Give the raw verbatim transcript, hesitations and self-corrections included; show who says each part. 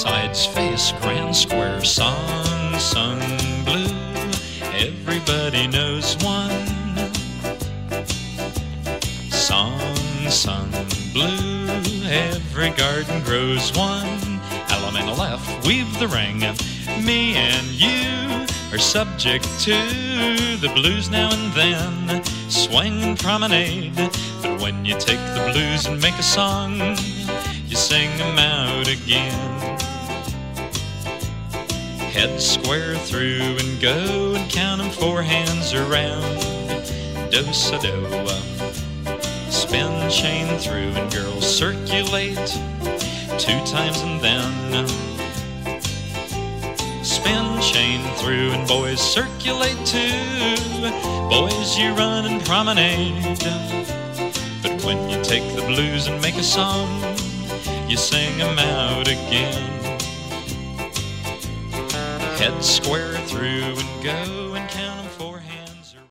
Speaker 1: Sides face, grand square, song sung blue. Everybody knows one. Song sung blue. Every garden grows one. Allemande left, weave the ring. Me and you are subject to the blues now and then. Swing and promenade. But when you take the blues and make a song, you sing them out again. Head square through and go and count them four hands around. Do-sa-do. Spin chain through and girls circulate two times and then spin chain through and boys circulate too. Boys, you run and promenade. But when you take the blues and make a song, you sing them out again. Head square through and go and count them four hands.